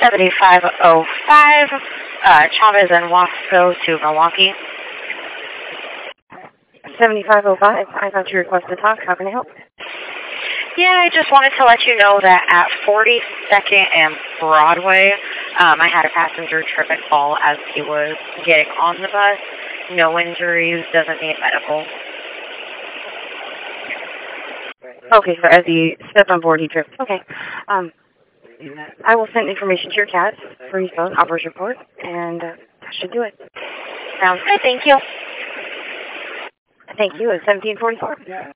7505, Chavez and Wasco to Milwaukee. 7505, I got your request to talk. How can I help? Yeah, I just wanted to let you know that at 42nd and Broadway, I had a passenger trip and fall as he was getting on the bus. No injuries, doesn't need medical. Okay, so as he stepped on board, he tripped. Okay. I will send information to your CAT for your phone, operation report, and that should do it. Sounds good, thank you. Thank you. It's 1744.